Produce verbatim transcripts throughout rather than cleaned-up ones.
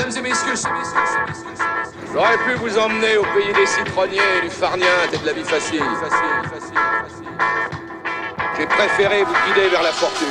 Mesdames et messieurs, j'aurais pu vous emmener au pays des citronniers, du farniente et de la vie facile. J'ai préféré vous guider vers la fortune.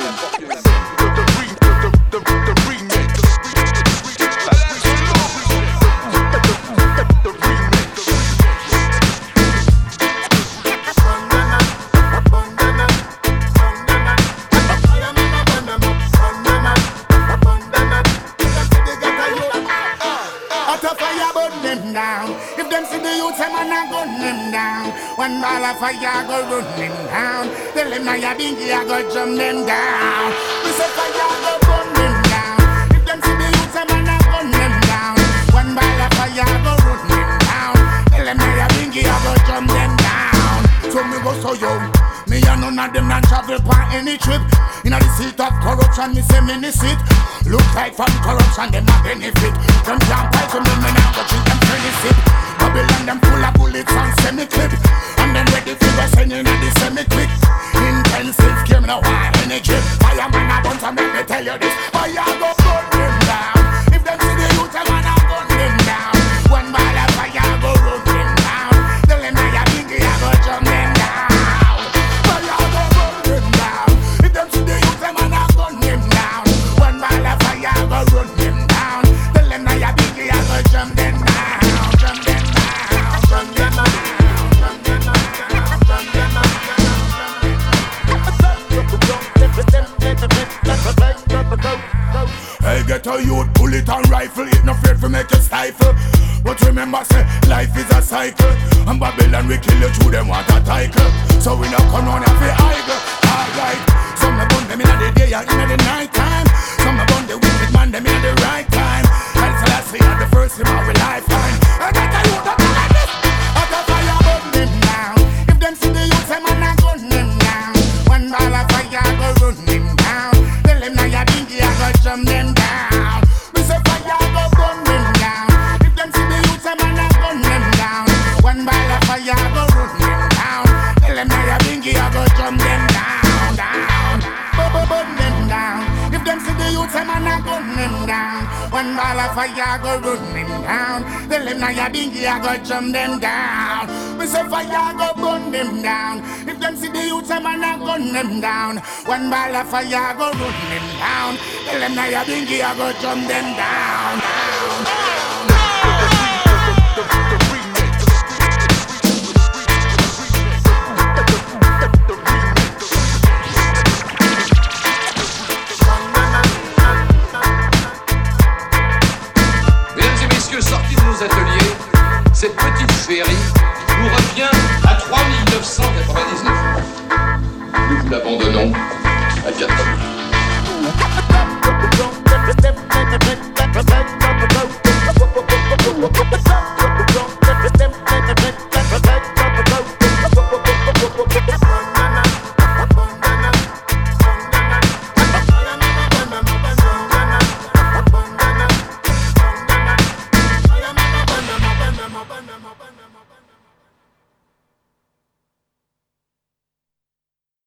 If them see the youth, them and I gun them down. One ball of fire go run them down. Tell them now you dingy, I go jump them down. We say fire go burn them down. If them see the youth, them and I gun them down. One ball of fire go run them down. Tell them now you dingy, I go jump them down. So me go so young. Me and none of them not travel on any trip. In the seat of corruption, me say many sit. Look like from corruption, them a benefit. Them can't fight to me, me now go treat them pretty sip. Babylon, them full of bullets and semi-clip. And then ready for the sending of the semi-quick. Intensive, give me no wild energy. Fireman a bunch and make me tell you this. Fire go burn them down. If them see the youth, them a gun them down. One ball of fire go run them down. Tell them now you think you go jump them down. Fire go burn them down. If them see the youth, them a gun them down. One ball of fire go run them down. Tell them now you think you go jump them down. Jump them down. Jump them down. Jump them down. Jump them down. Hey, get a youth, bullet and rifle. It no afraid to make you stifle. But remember, say, life is a cycle. And Babylon we kill you through them water cycle. So we no come on and fi idle. Alright, some a burn them in the day and in the night time. Some a burn the wicked man them in the right time. And Selassie are the first in our lifetime. And get a youth that like this. Out of fire burn them down. If them see the youth, them and a gun them down. One ball of fire go run them down. Tell them now you think you go jump them down. Me say fire go burn them down. If them see the youth, them and a gun them down. One ball of fire go run them down. Tell them now you think you go jump them down, down. Burn them down. If them see the youth, them and a gun them down. One ball of fire go run them down. Tell them now you think you go jump them down. Me say fire go burn them down. If them see the youth, them and a gun them down. One ball of fire go run them down. Tell them now you think you go jump them down, down, down, down. mesdames et messieurs, sortis de nos ateliers, cette petite féerie nous revient à trois mille neuf cent quatre-vingt-dix-neuf. Nous vous l'abandonnons. À bientôt.